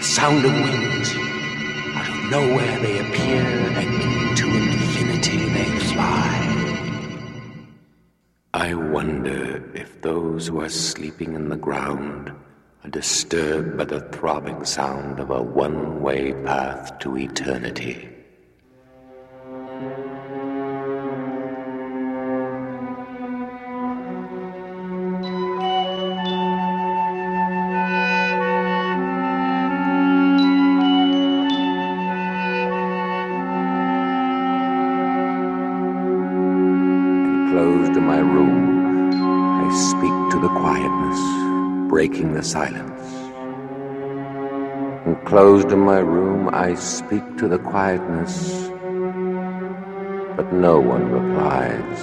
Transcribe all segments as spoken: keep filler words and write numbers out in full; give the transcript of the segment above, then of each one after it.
sound of wings. Out of nowhere they appear, and into infinity they fly. I wonder if those who are sleeping in the ground are disturbed by the throbbing sound of a one-way path to eternity. Enclosed in my room, I speak to the quietness, breaking the silence. Enclosed in my room, I speak to the quietness, but no one replies.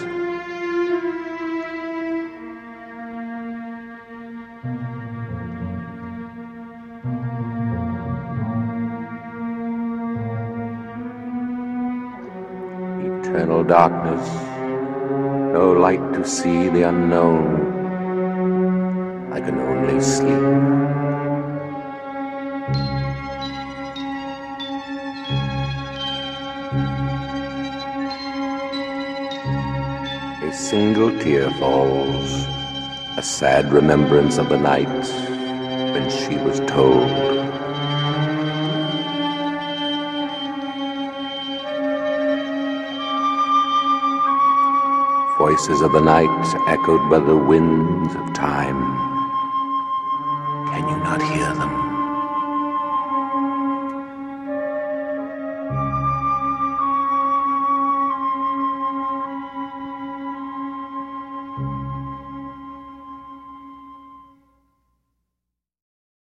Eternal darkness, no light to see the unknown. I can only sleep. A single tear falls, a sad remembrance of the night when she was told. Voices of the night echoed by the winds of time. Can you not hear them?